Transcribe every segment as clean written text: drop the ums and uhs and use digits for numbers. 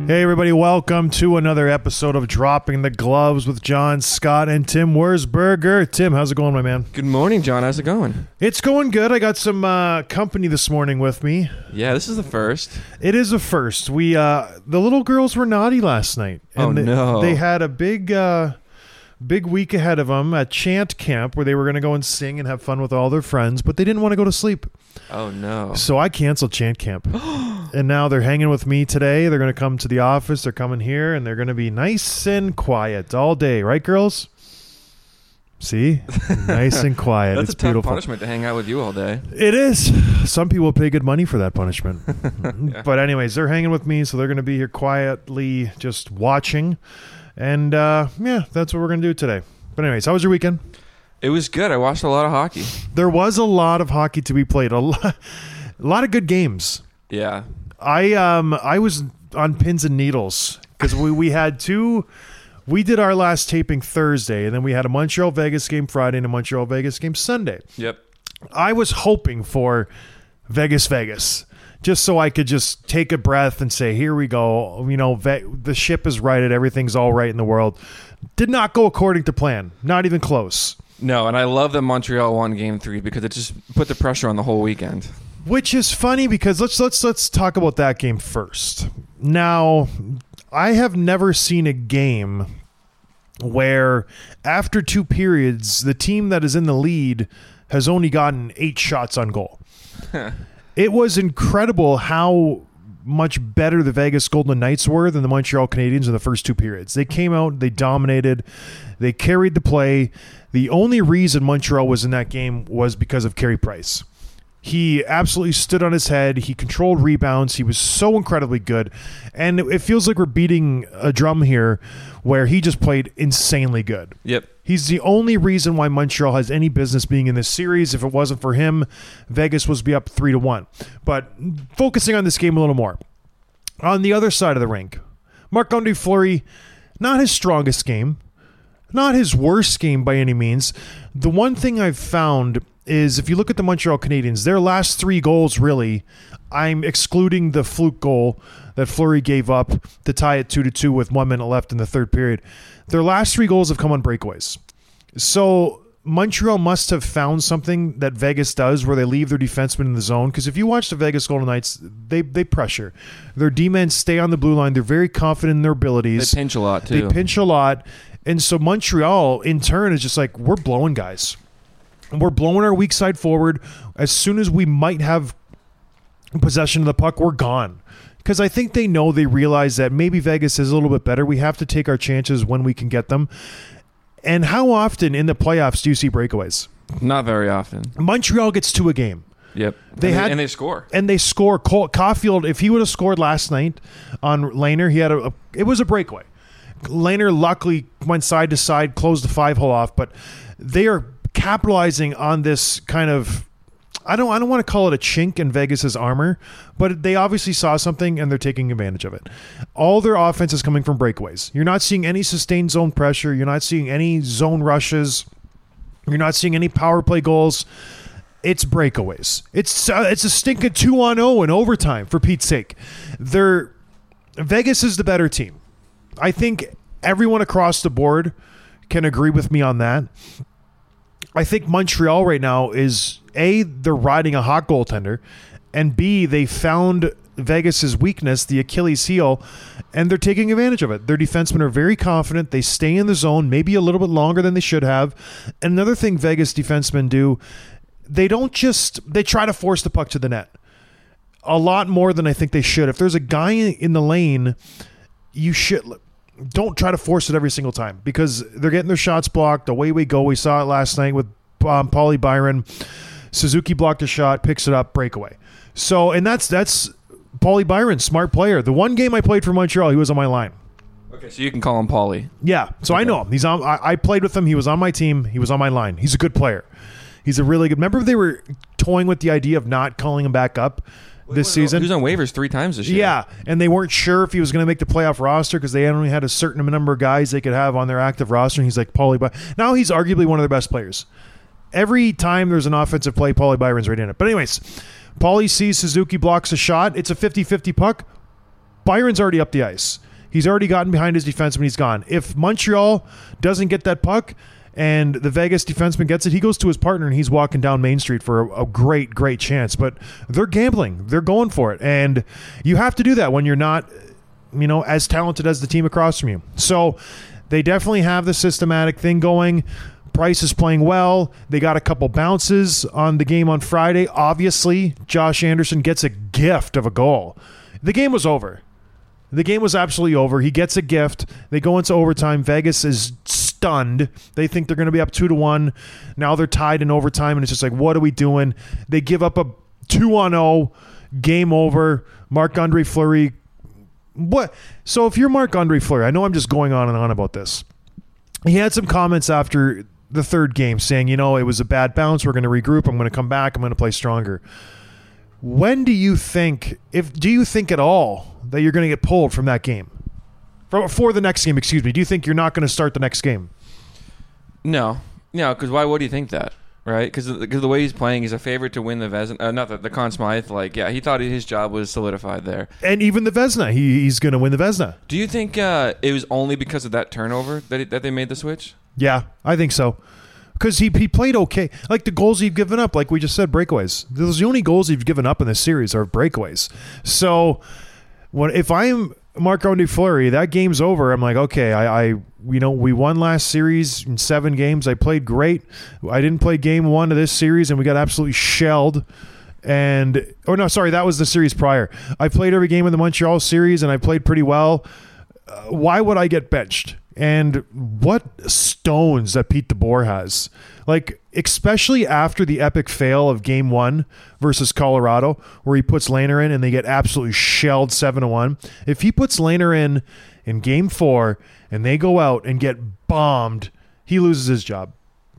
Hey everybody, welcome to another episode of Dropping the Gloves with John Scott and Tim Wurzberger. Tim, how's it going, my man? Good morning, John. How's it going? It's going good. I got some company this morning with me. Yeah, this is the first. It is a first. We the little girls were naughty last night. And no. They had a big week ahead of them at chant camp where they were going to go and sing and have fun with all their friends, but they didn't want to go to sleep. Oh, no. So I canceled chant camp. And now they're hanging with me today. They're going to come to the office. They're coming here, and they're going to be nice and quiet all day. Right, girls? See? Nice and quiet. That's it's a tough beautiful. punishment to hang out with you all day. It is. Some people pay good money for that punishment. Yeah. But anyways, they're hanging with me, so they're going to be here quietly just watching. And, yeah, that's what we're going to do today. But anyways, how was your weekend? It was good. I watched a lot of hockey. There was a lot of hockey to be played. A lot of good games. Yeah. I was on pins and needles because we had two. We did our last taping Thursday, and then we had a Montreal-Vegas game Friday and a Montreal-Vegas game Sunday. Yep. I was hoping for Vegas, just so I could just take a breath and say, here we go. You know, the ship is righted. Everything's all right in the world. Did not go according to plan. Not even close. No, and I love that Montreal won Game 3 because it just put the pressure on the whole weekend. Which is funny because let's talk about that game first. Now, I have never seen a game where after two periods, the team that is in the lead has only gotten 8 shots on goal. It was incredible how much better the Vegas Golden Knights were than the Montreal Canadiens in the first two periods. They came out, they dominated, they carried the play. The only reason Montreal was in that game was because of Carey Price. He absolutely stood on his head. He controlled rebounds. He was so incredibly good. And it feels like we're beating a drum here where he just played insanely good. Yep. He's the only reason why Montreal has any business being in this series. If it wasn't for him, Vegas would be up 3-1. But focusing on this game a little more. On the other side of the rink, Marc-Andre Fleury, not his strongest game. Not his worst game by any means. The one thing I've found is if you look at the Montreal Canadiens, their last 3 goals really, I'm excluding the fluke goal that Fleury gave up to tie it 2-2 with 1 minute left in the third period. Their last 3 goals have come on breakaways. So Montreal must have found something that Vegas does where they leave their defensemen in the zone. Because if you watch the Vegas Golden Knights, they pressure. Their D-men stay on the blue line. They're very confident in their abilities. They pinch a lot, too. They pinch a lot. And so Montreal, in turn, is just like, we're blowing guys. We're blowing our weak side forward. As soon as we might have possession of the puck, we're gone. Because I think they realize that maybe Vegas is a little bit better. We have to take our chances when we can get them. And how often in the playoffs do you see breakaways? Not very often. Montreal gets 2 a game. Yep. And they score. And they score. Caulfield, if he would have scored last night on Lehner, it was a breakaway. Lehner luckily went side to side, closed the 5-hole off, but they are capitalizing on this kind of, I don't want to call it a chink in Vegas's armor, but they obviously saw something and they're taking advantage of it. All their offense is coming from breakaways. You're not seeing any sustained zone pressure. You're not seeing any zone rushes. You're not seeing any power play goals. It's breakaways. It's a stinking 2-on-0 in overtime, for Pete's sake. Vegas is the better team. I think everyone across the board can agree with me on that. I think Montreal right now is, A, they're riding a hot goaltender, and B, they found Vegas's weakness, the Achilles heel, and they're taking advantage of it. Their defensemen are very confident. They stay in the zone maybe a little bit longer than they should have. And another thing Vegas defensemen do, they try to force the puck to the net a lot more than I think they should. If there's a guy in the lane, don't try to force it every single time because they're getting their shots blocked. Away we go. We saw it last night with Paulie Byron. Suzuki blocked a shot, picks it up, breakaway. So, and that's Paulie Byron, smart player. The one game I played for Montreal, he was on my line. Okay, so you can call him Paulie. Yeah, so okay. I know him. He's on. I played with him. He was on my team. He was on my line. He's a good player. He's a really good. Remember they were toying with the idea of not calling him back up this season. He was on waivers 3 times this year. Yeah, and they weren't sure if he was going to make the playoff roster because they only had a certain number of guys they could have on their active roster. And he's like, Paulie Byron. Now he's arguably one of their best players. Every time there's an offensive play, Paulie Byron's right in it. But anyways, Paulie sees Suzuki blocks a shot. It's a 50-50 puck. Byron's already up the ice. He's already gotten behind his defenseman. He's gone. If Montreal doesn't get that puck and the Vegas defenseman gets it, he goes to his partner and he's walking down Main Street for a great, great chance. But they're gambling. They're going for it. And you have to do that when you're not, as talented as the team across from you. So they definitely have the systematic thing going. Price is playing well. They got a couple bounces on the game on Friday. Obviously, Josh Anderson gets a gift of a goal. The game was over. The game was absolutely over. He gets a gift. They go into overtime. Vegas is stunned. They think they're going to be up 2-1. Now they're tied in overtime, and it's just like, what are we doing? They give up a 2-0. Game over. Marc-Andre Fleury. What? So if you're Marc-Andre Fleury, I know I'm just going on and on about this. He had some comments after the third game saying, it was a bad bounce. We're going to regroup. I'm going to come back. I'm going to play stronger. When do you think, do you think at all that you're going to get pulled from that game? For the next game, excuse me. Do you think you're not going to start the next game? No, because why would you think that, right? Because the way he's playing, he's a favorite to win the Vezina. Not the Conn Smythe. He thought his job was solidified there. And even the Vezina, he's going to win the Vezina. Do you think it was only because of that turnover that they made the switch? Yeah, I think so. Because he played okay. Like the goals he've given up, like we just said, breakaways. The only goals he's given up in this series are breakaways. So if I'm Marc-Andre Fleury, that game's over. I'm like, okay, we won last series in 7 games. I played great. I didn't play game 1 of this series, and we got absolutely shelled. That was the series prior. I played every game in the Montreal series, and I played pretty well. Why would I get benched? And what stones that Pete DeBoer has. Like, especially after the epic fail of game 1 versus Colorado, where he puts Lehner in and they get absolutely shelled 7-1. If he puts Lehner in game 4 and they go out and get bombed, he loses his job.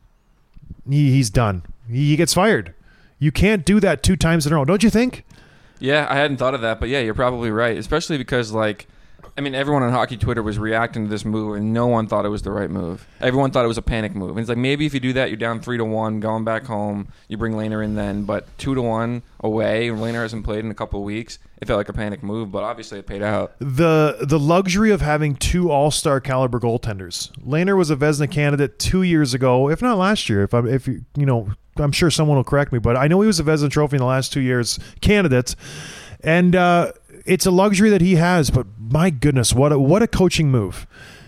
He's done. He gets fired. You can't do that 2 times in a row, don't you think? Yeah, I hadn't thought of that, but yeah, you're probably right. Especially because, everyone on hockey Twitter was reacting to this move, and no one thought it was the right move. Everyone thought it was a panic move. And it's like, maybe if you do that, you're down 3-1, going back home, you bring Lehner in then. But 2-1 away, Lehner hasn't played in a couple of weeks. It felt like a panic move, but obviously it paid out. The luxury of having 2 all-star caliber goaltenders. Lehner was a Vezina candidate 2 years ago, if not last year. I'm sure someone will correct me, but I know he was a Vezina Trophy in the last 2 years candidate. And it's a luxury that he has, but my goodness, what a coaching move.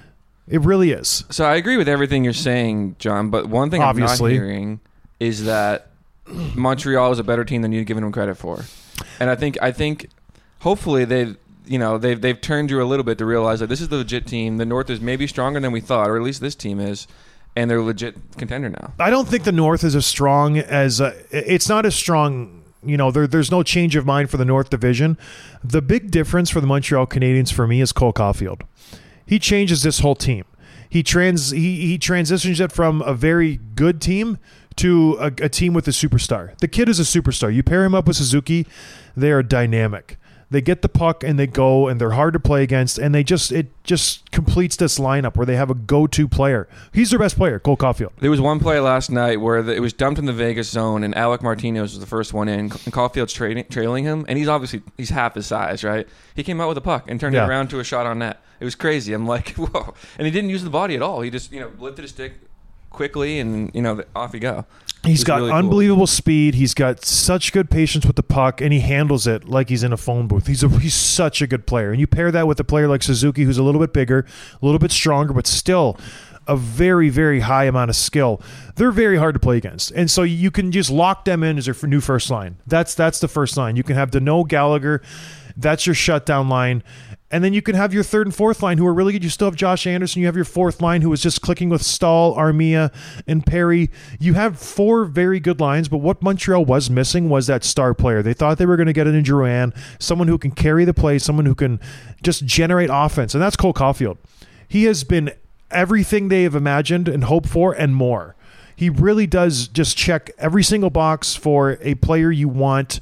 It really is. So I agree with everything you're saying, John, but one thing Obviously. I'm not hearing is that Montreal is a better team than you've given them credit for. And I think hopefully they've turned you a little bit to realize that this is the legit team. The North is maybe stronger than we thought, or at least this team is. And they're a legit contender now. I don't think the North is as strong as it's not as strong. There's no change of mind for the North Division. The big difference for the Montreal Canadiens for me is Cole Caulfield. He changes this whole team. He transitions it from a very good team to a team with a superstar. The kid is a superstar. You pair him up with Suzuki, they are dynamic. They get the puck and they go, and they're hard to play against, and it just completes this lineup where they have a go-to player. He's their best player, Cole Caulfield. There was one play last night where it was dumped in the Vegas zone, and Alec Martinez was the first one in, and Caulfield's trailing him, and he's half his size, right? He came out with a puck and turned it around to a shot on net. It was crazy. I'm like, whoa. And he didn't use the body at all. He just, lifted his stick quickly, and, off you go. He's got really unbelievable speed. He's got such good patience with the puck, and he handles it like he's in a phone booth. He's such a good player. And you pair that with a player like Suzuki, who's a little bit bigger, a little bit stronger, but still a very, very high amount of skill. They're very hard to play against. And so you can just lock them in as your new first line. That's the first line. You can have Deneau, Gallagher. That's your shutdown line. And then you can have your third and fourth line who are really good. You still have Josh Anderson. You have your fourth line who is just clicking with Stahl, Armia, and Perry. You have 4 very good lines, but what Montreal was missing was that star player. They thought they were going to get it in Drouin, someone who can carry the play, someone who can just generate offense, and that's Cole Caulfield. He has been everything they have imagined and hoped for and more. He really does just check every single box for a player you want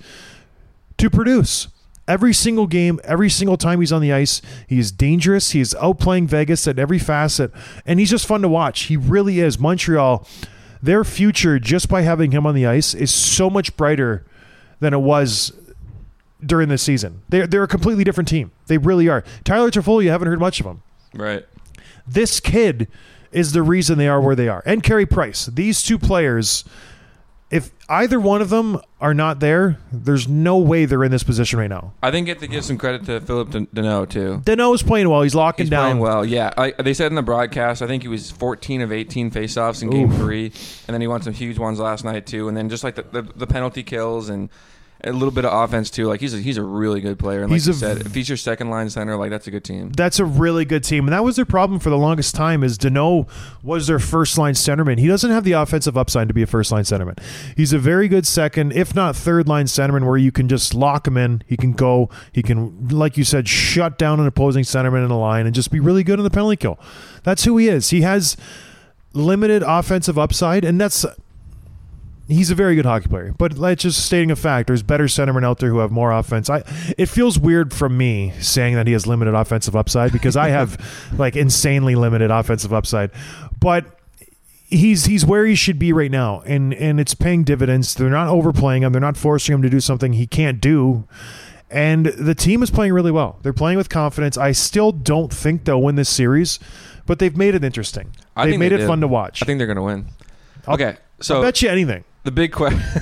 to produce. Every single game, every single time he's on the ice, he is dangerous. He is outplaying Vegas at every facet, and he's just fun to watch. He really is. Montreal, their future, just by having him on the ice, is so much brighter than it was during this season. They're a completely different team. They really are. Tyler Toffoli, you haven't heard much of him. Right. This kid is the reason they are where they are. And Carey Price. These two players, if either one of them are not there, there's no way they're in this position right now. I think you have to give some credit to Philip Deneau, too. Deneau is playing well. He's locking down. Playing well, yeah. They said in the broadcast, I think he was 14 of 18 faceoffs in Game 3, and then he won some huge ones last night, too. And then just like the penalty kills and a little bit of offense too. Like he's a really good player. And like you said, if he's your second line center, like that's a good team. That's a really good team, and that was their problem for the longest time. Is Deneau was their first line centerman. He doesn't have the offensive upside to be a first line centerman. He's a very good second, if not third line centerman, where you can just lock him in. He can go. He can, like you said, shut down an opposing centerman in a line and just be really good in the penalty kill. That's who he is. He has limited offensive upside, and he's a very good hockey player, but that's just stating a fact. There's better centermen out there who have more offense. It feels weird from me saying that he has limited offensive upside because I have like insanely limited offensive upside. But he's where he should be right now, and it's paying dividends. They're not overplaying him. They're not forcing him to do something he can't do. And the team is playing really well. They're playing with confidence. I still don't think they'll win this series, but they've made it interesting. They've made it fun to watch. I think they're going to win. Okay, so I'll bet you anything. The big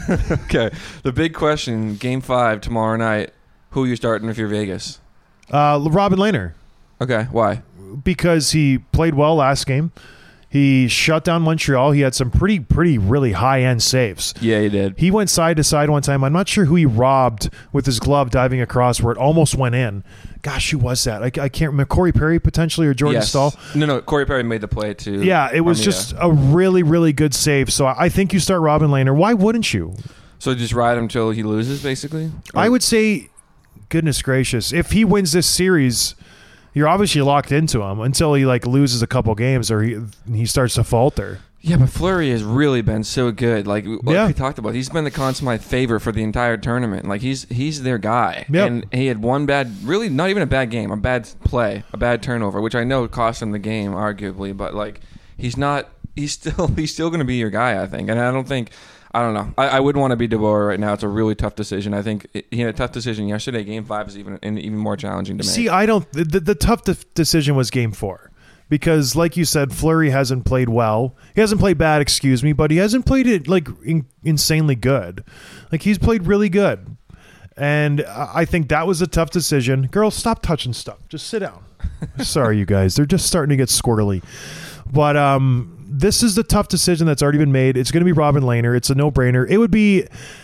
the big question, Game 5 tomorrow night. Who are you starting if you're Vegas? Robin Lehner. Okay, why? Because he played well last game. He shut down Montreal. He had some pretty really high-end saves. Yeah, he did. He went side to side one time. I'm not sure who he robbed with his glove diving across where it almost went in. Gosh, who was that? I can't remember. Corey Perry potentially or Jordan Stahl? No. Corey Perry made the play too. Yeah, it was just a really, really good save. So I think you start Robin Lehner. Why wouldn't you? So just ride him until he loses, basically? I would say, goodness gracious, if he wins this series, you're obviously locked into him until he like loses a couple games or he starts to falter. Yeah, but Fleury has really been so good. Like we talked about, he's been the consummate favorite for the entire tournament. Like he's their guy. Yep. And he had one really not even a bad game, a bad play, a bad turnover, which I know cost him the game arguably, but like he's still going to be your guy, I think. And I don't know. I wouldn't want to be DeBoer right now. It's a really tough decision. I think he had a tough decision yesterday. Game 5 is even more challenging to make. See, the tough decision was Game 4. Because, like you said, Fleury hasn't played well. He hasn't played bad, excuse me, but he hasn't played it like insanely good. Like he's played really good, and I think that was a tough decision. Girls, stop touching stuff. Just sit down. Sorry, you guys. They're just starting to get squirrely. But this is the tough decision that's already been made. It's going to be Robin Lehner. It's a no-brainer. It would be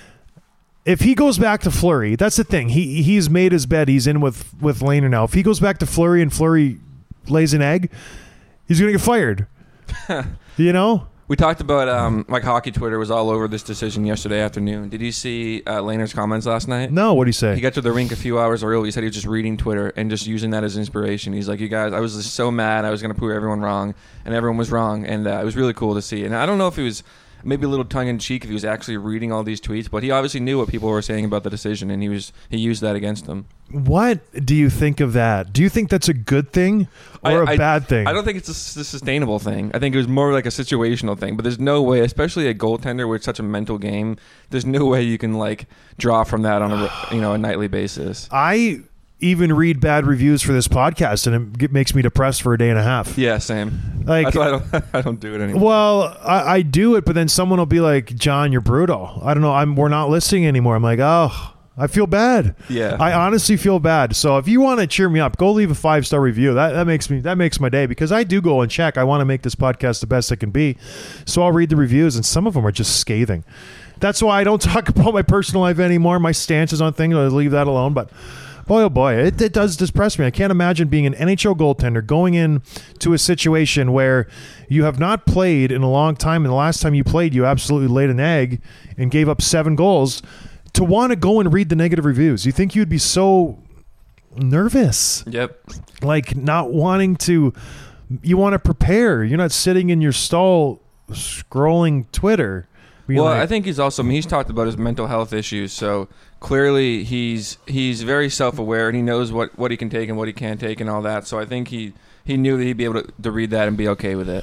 if he goes back to Fleury. That's the thing. He's made his bed. He's in with Lehner now. If he goes back to Fleury and Fleury lays an egg, he's going to get fired. You know? We talked about like hockey Twitter was all over this decision yesterday afternoon. Did you see Lehner's comments last night? No, what did he say? He got to the rink a few hours early. He said he was just reading Twitter and just using that as inspiration. He's like, you guys, I was just so mad. I was going to prove everyone wrong, and everyone was wrong. And it was really cool to see. And I don't know if he was maybe a little tongue-in-cheek if he was actually reading all these tweets, but he obviously knew what people were saying about the decision, and he used that against them. What do you think of that? Do you think that's a good thing or a bad thing? I don't think it's a sustainable thing. I think it was more like a situational thing, but there's no way, especially a goaltender with such a mental game, there's no way you can like draw from that on a nightly basis. I even read bad reviews for this podcast, and it makes me depressed for a day and a half. Yeah, same. Like, that's why I don't do it anymore. Well, I do it, but then someone will be like, John, you're brutal. I don't know. We're not listening anymore. I'm like, oh, I feel bad. Yeah. I honestly feel bad. So if you want to cheer me up, go leave a 5-star review. That makes my day, because I do go and check. I want to make this podcast the best it can be. So I'll read the reviews, and some of them are just scathing. That's why I don't talk about my personal life anymore. My stances on things, I'll leave that alone. But boy, oh boy, it does depress me. I can't imagine being an NHL goaltender going into a situation where you have not played in a long time, and the last time you played, you absolutely laid an egg and gave up 7 goals, to want to go and read the negative reviews. You think you'd be so nervous. Yep. Like not wanting to, you want to prepare. You're not sitting in your stall scrolling Twitter. Well, I think he's talked about his mental health issues, so clearly he's very self-aware, and he knows what he can take and what he can't take and all that. So I think he knew that he'd be able to read that and be okay with it.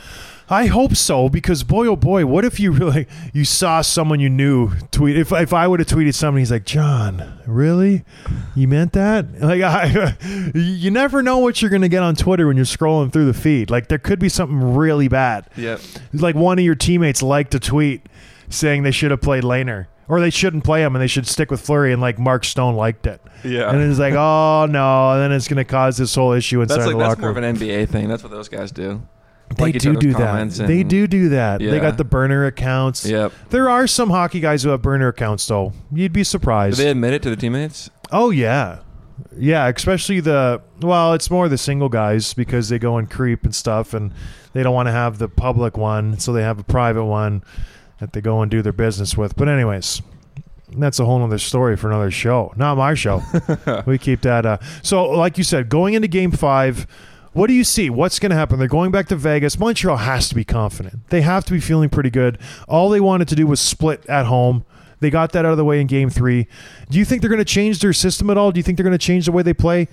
I hope so, because boy, oh boy, what if you saw someone you knew tweet? If I would have tweeted somebody, he's like, John, really? You meant that? Like, you never know what you're going to get on Twitter when you're scrolling through the feed. Like, there could be something really bad. Yep. Like one of your teammates liked a tweet saying they should have played Lehner. Or they shouldn't play him and they should stick with Fleury, and like Mark Stone liked it. Yeah. And it's like, oh no, and then it's going to cause this whole issue inside the locker room. That's more of an NBA thing. That's what those guys do. They do that. They do that. Yeah. They got the burner accounts. Yep. There are some hockey guys who have burner accounts, though. You'd be surprised. Do they admit it to the teammates? Oh, yeah. Yeah, especially it's more the single guys, because they go and creep and stuff, and they don't want to have the public one, so they have a private one that they go and do their business with. But anyways, that's a whole other story for another show. Not my show. We keep that. So, like you said, going into Game 5, what do you see? What's going to happen? They're going back to Vegas. Montreal has to be confident. They have to be feeling pretty good. All they wanted to do was split at home. They got that out of the way in Game 3. Do you think they're going to change their system at all? Do you think they're going to change the way they play?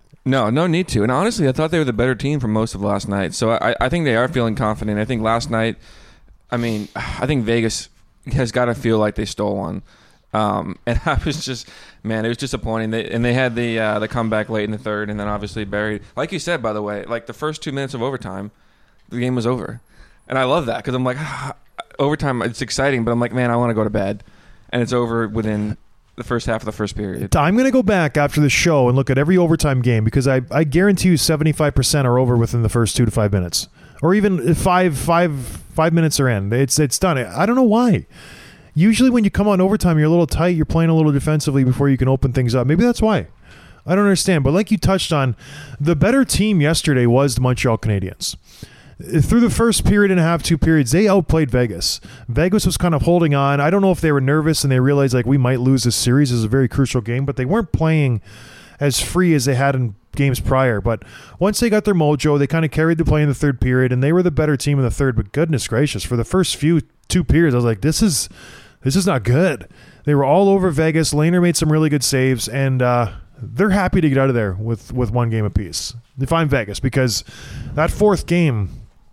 No need to. And honestly, I thought they were the better team for most of last night. So I think they are feeling confident. I think last night, I think Vegas has got to feel like they stole one. And I was just, man, it was disappointing. They had the comeback late in the third, and then obviously buried. Like you said, by the way, like the first 2 minutes of overtime, the game was over. And I love that, because I'm like, overtime, it's exciting, but I'm like, man, I want to go to bed. And it's over within the first half of the first period. I'm going to go back after the show and look at every overtime game, because I guarantee you 75% are over within the first 2 to 5 minutes. Or even five minutes are in. It's done. I don't know why. Usually when you come on overtime, you're a little tight. You're playing a little defensively before you can open things up. Maybe that's why. I don't understand. But like you touched on, the better team yesterday was the Montreal Canadiens. Through the first period and a half, 2 periods, they outplayed Vegas. Vegas was kind of holding on. I don't know if they were nervous and they realized like we might lose this series. This is a very crucial game, but they weren't playing as free as they had in games prior. But once they got their mojo, they kind of carried the play in the third period, and they were the better team in the third. But goodness gracious, for the first 2 periods, I was like, this is not good. They were all over Vegas. Lehner made some really good saves, and they're happy to get out of there with 1 game apiece. If I'm Vegas, because that 4th game,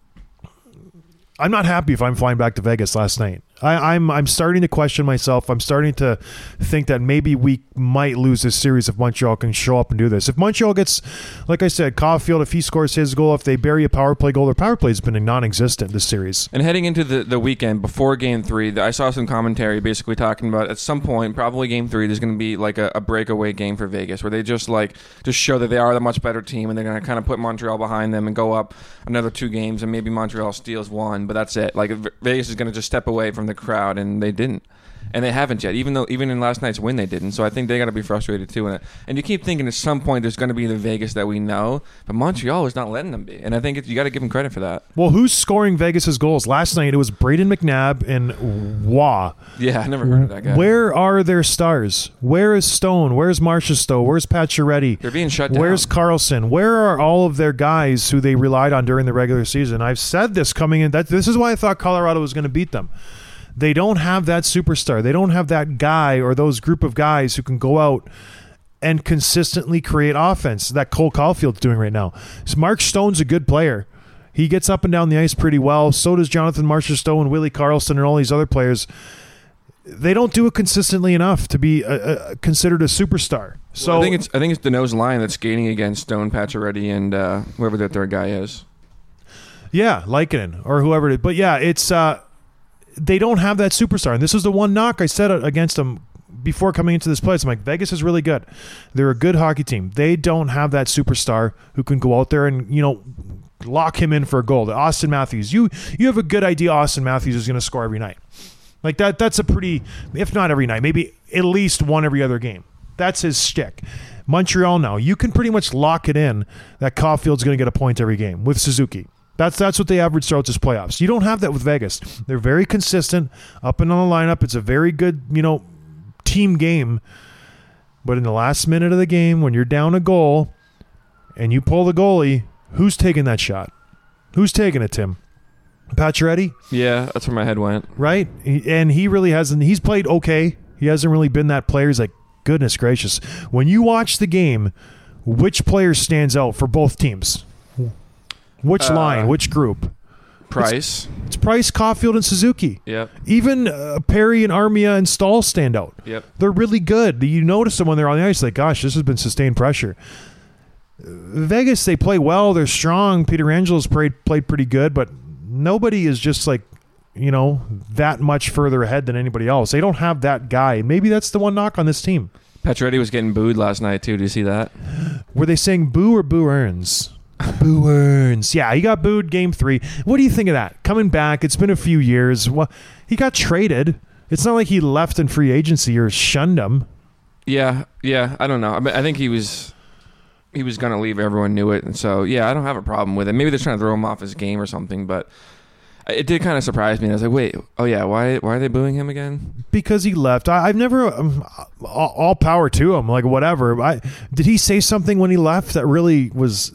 I'm not happy if I'm flying back to Vegas last night. I'm starting to question myself. I'm starting to think that maybe we might lose this series if Montreal can show up and do this. If Montreal gets, like I said, Caulfield, if he scores his goal, if they bury a power play goal, their power play has been non-existent this series. And heading into the weekend before Game 3, I saw some commentary basically talking about at some point, probably Game 3, there's going to be like a breakaway game for Vegas where they just show that they are the much better team, and they're going to kind of put Montreal behind them and go up another 2 games, and maybe Montreal steals 1, but that's it. Like Vegas is going to just step away from the crowd, and they didn't, and they haven't yet. Even in last night's win, they didn't. So I think they got to be frustrated too. And you keep thinking at some point there's going to be the Vegas that we know, but Montreal is not letting them be. And I think you got to give them credit for that. Well, who's scoring Vegas's goals last night? It was Braden McNabb and Waugh. Yeah, I never heard of that guy. Where are their stars? Where is Stone? Where's Marcia Stowe? Where's Pacioretty? They're being shut down. Where's Carlson? Where are all of their guys who they relied on during the regular season? I've said this coming in. This is why I thought Colorado was going to beat them. They don't have that superstar. They don't have that guy or those group of guys who can go out and consistently create offense that Cole Caulfield's doing right now. So Mark Stone's a good player. He gets up and down the ice pretty well. So does Jonathan Marchessault and Willie Karlsson and all these other players. They don't do it consistently enough to be considered a superstar. So well, I think it's Deneau's line that's skating against Stone, Pacioretty, and whoever that third guy is. Yeah, Lehkonen or whoever it is. But yeah, it's they don't have that superstar. And this is the one knock I said against them before coming into this place. I'm like, Vegas is really good. They're a good hockey team. They don't have that superstar who can go out there and, lock him in for a goal. Austin Matthews. You have a good idea Austin Matthews is going to score every night. Like that's a pretty, if not every night, maybe at least one every other game. That's his shtick. Montreal now, you can pretty much lock it in that Caulfield's going to get a point every game with Suzuki. That's what they average throughout this playoffs. You don't have that with Vegas. They're very consistent up and on the lineup. It's a very good, team game. But in the last minute of the game, when you're down a goal and you pull the goalie, who's taking that shot? Who's taking it, Tim? Pacioretty? Yeah, that's where my head went. Right? And he really hasn't. He's played okay. He hasn't really been that player. He's like, goodness gracious. When you watch the game, which player stands out for both teams? Which line? Which group? Price. It's Price, Caulfield, and Suzuki. Yep. Even Perry and Armia and Stahl stand out. Yep. They're really good. You notice them when they're on the ice. Like, gosh, this has been sustained pressure. Vegas, they play well. They're strong. Peter Angelo's played pretty good, but nobody is just like, that much further ahead than anybody else. They don't have that guy. Maybe that's the one knock on this team. Pacioretty was getting booed last night, too. Did you see that? Were they saying boo or boo earns? Boo earns. Yeah, he got booed game 3. What do you think of that? Coming back, it's been a few years. Well, he got traded. It's not like he left in free agency or shunned him. Yeah. I don't know. I think he was going to leave. Everyone knew it. And so, yeah, I don't have a problem with it. Maybe they're trying to throw him off his game or something, but it did kind of surprise me. I was like, wait, oh, yeah, why are they booing him again? Because he left. I've never, all power to him, like whatever. Did he say something when he left that really was,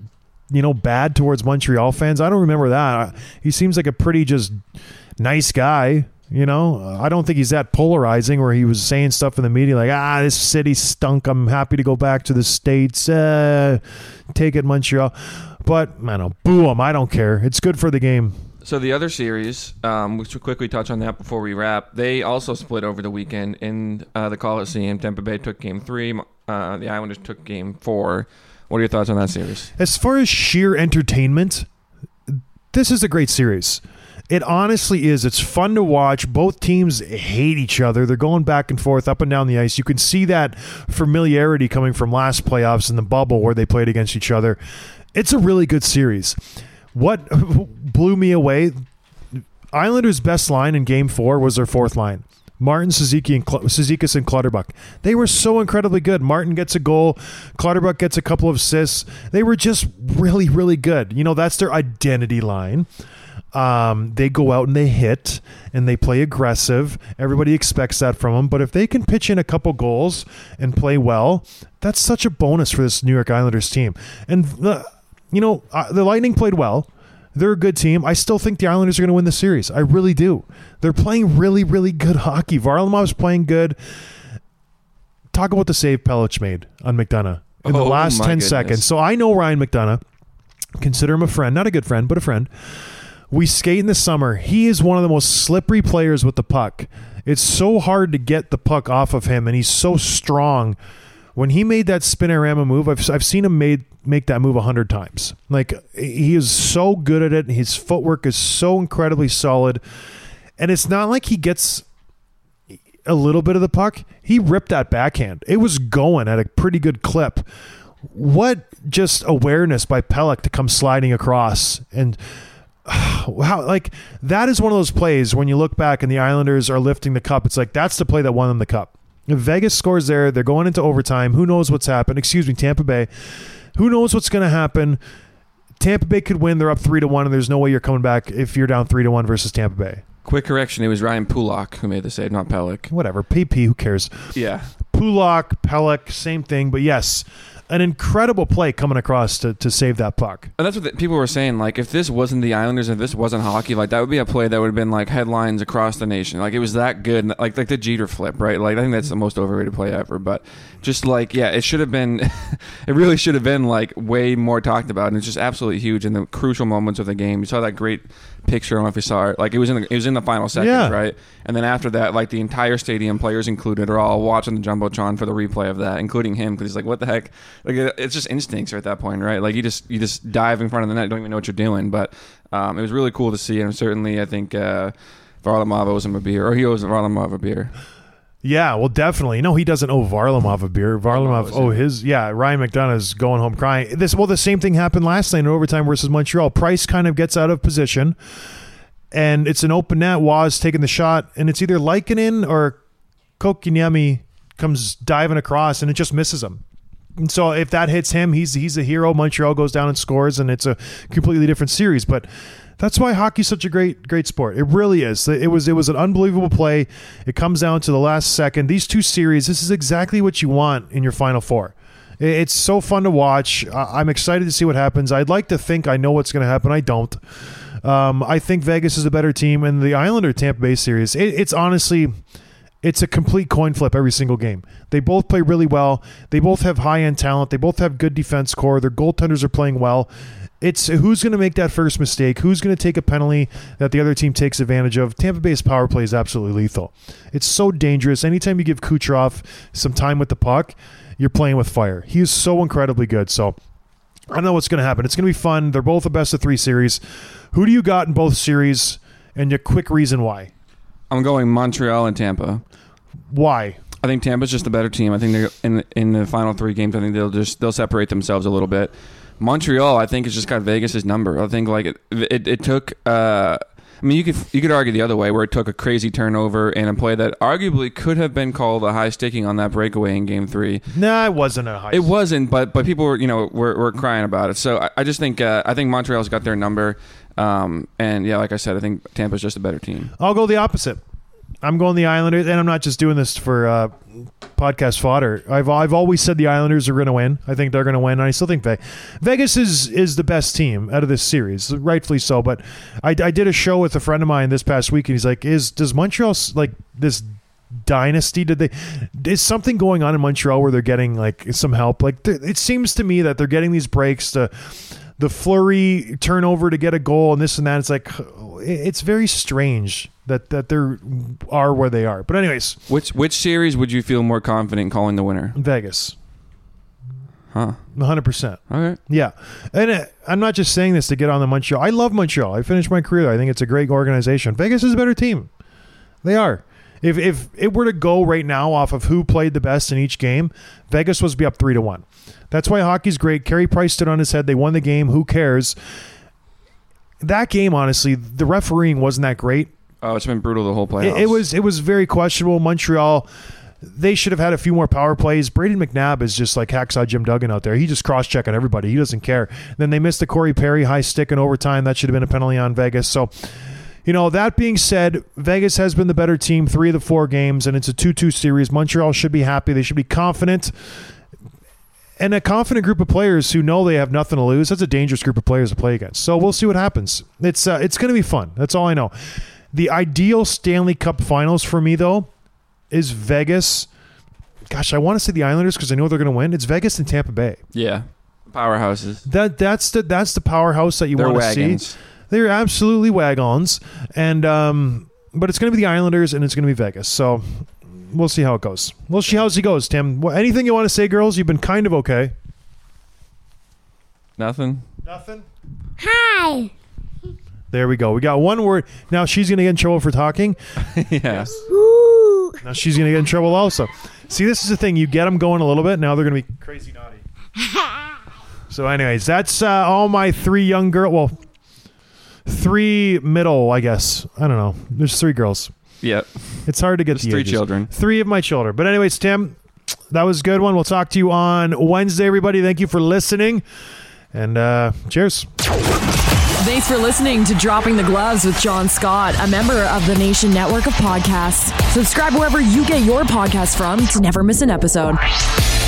bad towards Montreal fans? I don't remember that. He seems like a pretty just nice guy. I don't think he's that polarizing where he was saying stuff in the media like, this city stunk. I'm happy to go back to the States. Take it, Montreal. But, boo him. I don't care. It's good for the game. So the other series, we should quickly touch on that before we wrap. They also split over the weekend in the Coliseum. Tampa Bay took Game 3. The Islanders took Game 4. What are your thoughts on that series? As far as sheer entertainment, this is a great series. It honestly is. It's fun to watch. Both teams hate each other. They're going back and forth, up and down the ice. You can see that familiarity coming from last playoffs in the bubble where they played against each other. It's a really good series. What blew me away, Islanders' best line in Game 4 was their fourth line. Martin, Suzuki, and Cizikas and Clutterbuck. They were so incredibly good. Martin gets a goal. Clutterbuck gets a couple of assists. They were just really, really good. That's their identity line. They go out and they hit and they play aggressive. Everybody expects that from them. But if they can pitch in a couple goals and play well, that's such a bonus for this New York Islanders team. And, the Lightning played well. They're a good team. I still think the Islanders are going to win the series. I really do. They're playing really, really good hockey. Varlamov's playing good. Talk about the save Pelech made on McDonough in the last 10 seconds. So I know Ryan McDonough. Consider him a friend. Not a good friend, but a friend. We skate in the summer. He is one of the most slippery players with the puck. It's so hard to get the puck off of him, and he's so strong. When he made that spinorama move, I've seen him make that move 100 times. Like, he is so good at it. His footwork is so incredibly solid. And it's not like he gets a little bit of the puck. He ripped that backhand. It was going at a pretty good clip. What just awareness by Pelech to come sliding across. And wow, like, that is one of those plays when you look back and the Islanders are lifting the cup. It's like, that's the play that won them the cup. If Vegas scores there, they're going into overtime. Who knows what's happened? Tampa Bay. Who knows what's going to happen? Tampa Bay could win. They're up 3-1, and there's no way you're coming back if you're down 3-1 versus Tampa Bay. Quick correction. It was Ryan Pulock who made the save, not Pelech. Whatever. PP, who cares? Yeah. Pulock, Pelech, same thing. But yes, an incredible play coming across to save that puck. And that's what people were saying. Like, if this wasn't the Islanders, if this wasn't hockey, like, that would be a play that would have been like headlines across the nation. Like, it was that good. Like the Jeter flip, right? Like, I think that's the most overrated play ever. But just like, yeah, it should have been. It really should have been like way more talked about, and it's just absolutely huge in the crucial moments of the game. You saw that great picture. I don't know if you saw it. Like, it was in the final seconds, right? And then after that, like, the entire stadium, players included, are all watching the jumbotron for the replay of that, including him, because he's like, "What the heck?" Like, it's just instincts at that point, right? Like, you just dive in front of the net, don't even know what you're doing. But it was really cool to see, and certainly I think Varlamov owes him a beer, or he owes Varlamov a beer. Yeah, well, definitely. No, he doesn't owe Varlamov a beer. Varlamov his. Yeah, Ryan McDonough's going home crying. The same thing happened last night in overtime versus Montreal. Price kind of gets out of position, and it's an open net. Waz taking the shot, and it's either Lehkonen or Kotkaniemi comes diving across, and it just misses him. And so if that hits him, he's a hero. Montreal goes down and scores, and it's a completely different series. But that's why hockey's such a great sport. It really is. It was an unbelievable play. It comes down to the last second. These two series, this is exactly what you want in your Final Four. It's so fun to watch. I'm excited to see what happens. I'd like to think I know what's going to happen. I don't. I think Vegas is a better team, and the Islander-Tampa Bay series, it's honestly... It's a complete coin flip every single game. They both play really well. They both have high-end talent. They both have good defense core. Their goaltenders are playing well. It's who's going to make that first mistake, who's going to take a penalty that the other team takes advantage of. Tampa Bay's power play is absolutely lethal. It's so dangerous. Anytime you give Kucherov some time with the puck, you're playing with fire. He is so incredibly good. So I don't know what's going to happen. It's going to be fun. They're both a best of 3 series. Who do you got in both series, and a quick reason why? I'm going Montreal and Tampa. Why? I think Tampa's just the better team. I think they're in the final 3 games. I think they'll separate themselves a little bit. Montreal, I think, has just got Vegas's number. I think like it took. I mean, you could argue the other way, where it took a crazy turnover and a play that arguably could have been called a high sticking on that breakaway in Game 3. Nah, it wasn't a high. It wasn't, but people were crying about it. So I just think Montreal's got their number. And yeah, like I said, I think Tampa's just a better team. I'll go the opposite. I'm going the Islanders, and I'm not just doing this for podcast fodder. I've always said the Islanders are going to win. I think they're going to win, and I still think Vegas is the best team out of this series, rightfully so. But I did a show with a friend of mine this past week, and he's like, does Montreal, like, this dynasty, is something going on in Montreal where they're getting like some help? Like, it seems to me that they're getting these breaks to the Fleury turnover to get a goal and this and that. It's like, it's very strange that they are where they are. But anyways, which series would you feel more confident in calling the winner? Vegas. Huh. 100%. Okay. Yeah. And I'm not just saying this to get on the Montreal. I love Montreal. I finished my career there. I think it's a great organization. Vegas is a better team. They are. If it were to go right now off of who played the best in each game, Vegas was be up 3-1. That's why hockey's great. Carey Price stood on his head. They won the game. Who cares? That game, honestly, the refereeing wasn't that great. Oh, it's been brutal the whole playoffs. It was very questionable. Montreal, they should have had a few more power plays. Brayden McNabb is just like Hacksaw Jim Duggan out there. He just cross-checking everybody. He doesn't care. Then they missed the Corey Perry high stick in overtime. That should have been a penalty on Vegas. So, that being said, Vegas has been the better team 3 of the 4 games, and it's a 2-2 series. Montreal should be happy. They should be confident. And a confident group of players who know they have nothing to lose, that's a dangerous group of players to play against. So we'll see what happens. It's going to be fun. That's all I know. The ideal Stanley Cup Finals for me, though, is Vegas. Gosh, I want to say the Islanders because I know they're going to win. It's Vegas and Tampa Bay. Yeah, powerhouses. That's the powerhouse that you want to see. They're absolutely wagons, and but it's going to be the Islanders and it's going to be Vegas. So we'll see how it goes. We'll see how it goes, Tim. Anything you want to say, girls? You've been kind of okay. Nothing. Hi. There we go. We got one word. Now she's going to get in trouble for talking. Yeah. Ooh. Now she's going to get in trouble also. See, this is the thing. You get them going a little bit. Now they're going to be crazy naughty. So anyways, that's all my 3 young girls. Well, 3 middle, I guess. I don't know. There's 3 girls. Yeah. It's hard to get There's the 3 ages. children. 3 of my children. But anyways, Tim, that was a good one. We'll talk to you on Wednesday, everybody. Thank you for listening. And cheers. Thanks for listening to Dropping the Gloves with John Scott, a member of the Nation Network of Podcasts. Subscribe wherever you get your podcasts from to never miss an episode.